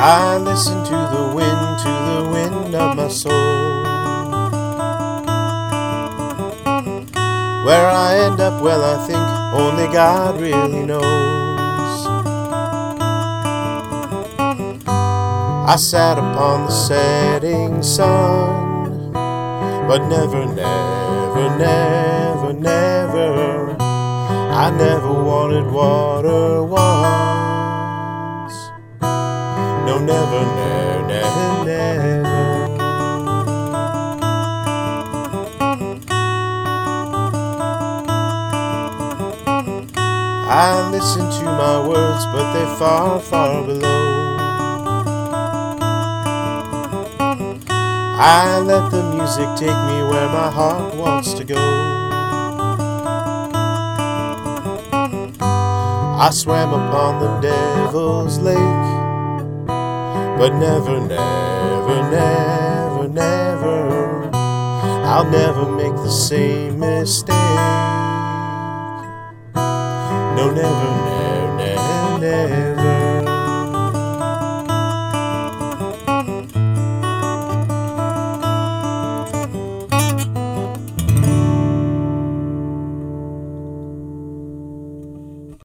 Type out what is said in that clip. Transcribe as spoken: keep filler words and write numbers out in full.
I listen to the wind, to the wind of my soul. Where I end up, well, I think only God really knows. I sat upon the setting sun, but never, never, never, never, I never wanted water once. No, never, never, never, never. I listen to my words, but they're far, far below. I let the music take me where my heart wants to go. I swam upon the devil's lake, but never, never, never, never, I'll never make the same mistake. No, never,